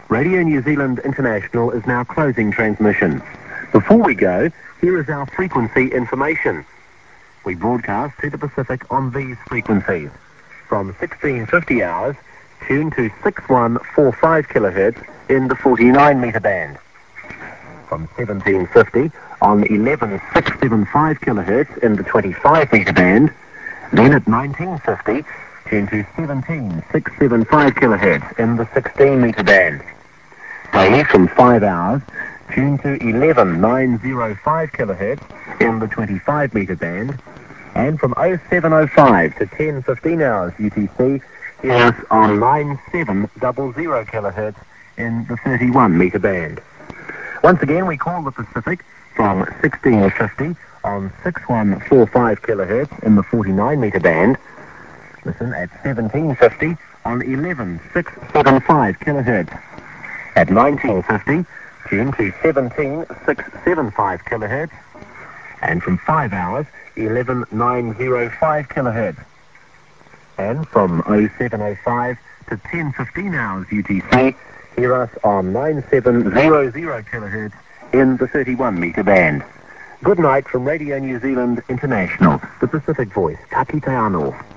Radio New Zealand International is now closing transmission. Before we go, here is our frequency information. We broadcast to the Pacific on these frequencies. From 1650 hours, tune to 6145 kilohertz in the 49 metre band. From 1750 on 11675 kilohertz in the 25 metre band. Then at 1950, tune to 17675 kilohertz in the 16 metre band. Daily from 5 hours, tune to 11905 kilohertz in the 25 metre band. And from 0705 to 10:15 hours UTC, hear us on 9700 kilohertz in the 31 metre band. Once again, we call the Pacific from 1650 on 6145 kilohertz in the 49 metre band. Listen at 1750 on 11675 kilohertz. At 1950, tune to 17675 kilohertz. And from 5 hours, 11905 kilohertz. And from 0705 to 10:15 hours UTC, hear us on 9700 kilohertz in the 31 metre band. Good night from Radio New Zealand International, the Pacific Voice, Taki Te Anō.